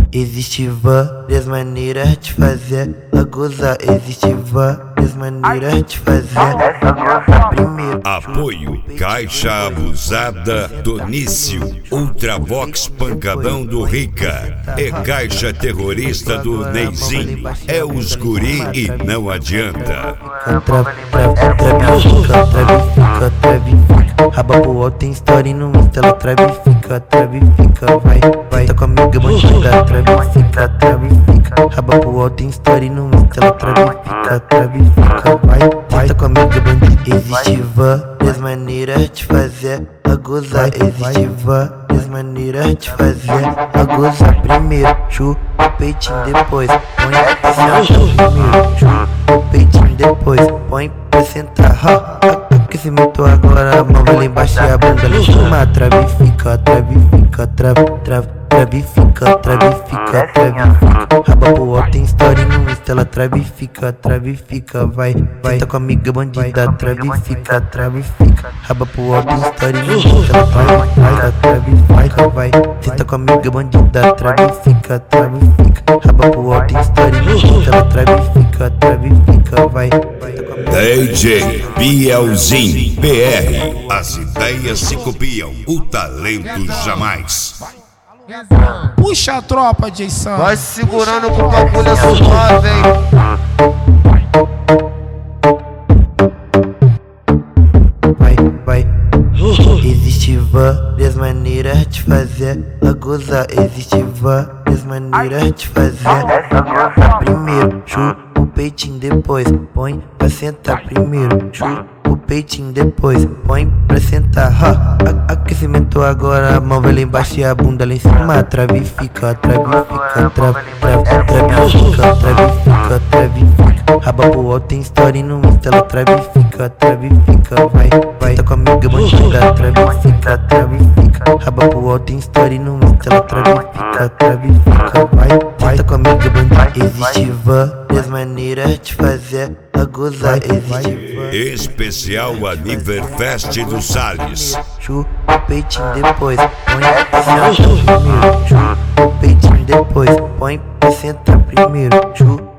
Existe várias maneiras de fazer a gozar. Existe várias maneiras de fazer a gozar. Primeiro, apoio Caixa Abusada Donício, Ultravox Pancadão do Rica, é Caixa Terrorista do Neizinho, é os guri e não adianta. Trabifica, raba pro alto, tem story no Insta, ela trabifica, vai tá comigo, bandida, trabifica, raba pro alto, tem story no Insta, ela trabifica, vai tá comigo, bandida. Existe várias maneiras de fazer a gozar, existe várias maneiras de fazer a gozar. Primeiro, chupa o peitinho, depois põe pra sentar. Primeiro, chupa o peitinho, depois põe pra sentar. Aquecimento agora, a mão vai lá embaixo e a bunda lá em cima. Trabifica, raba pro alto, tem story no Insta, ela trabifica, vai tá comigo, bandida, trabifica, raba pro alto, tem story no Insta, ela vai tá comigo, bandida, trabifica, raba pro alto, tem story no Insta, ela trabifica, vai tá comigo. DJ Bielzinho BR, as ideias se copiam, o talento jamais. Puxa a tropa, Jason. Vai segurando com o bagulho suave, hein? Vai. Existe várias maneiras de fazer a gozar. Existe várias maneiras de fazer a gozar. Primeiro, chupa o peitinho, depois põe pra sentar. Primeiro, chupa o peitinho, depois põe pra sentar. Aquecimento agora, a mão vai lá embaixo e a bunda lá em cima. Trabifica, raba pro alto, tem story no Insta, ela trabifica, vai tá comigo, bandida, trabifica, raba pro alto, tem story no Insta, ela trabifica, vai tá comigo, bandida. Existe várias maneiras de fazer a gozar, Especial Aniverfest do Salles. Chupa o peitinho, depois põe pra sentar. Primeiro, chupa o peitinho, depois põe pra sentar. Primeiro, chupa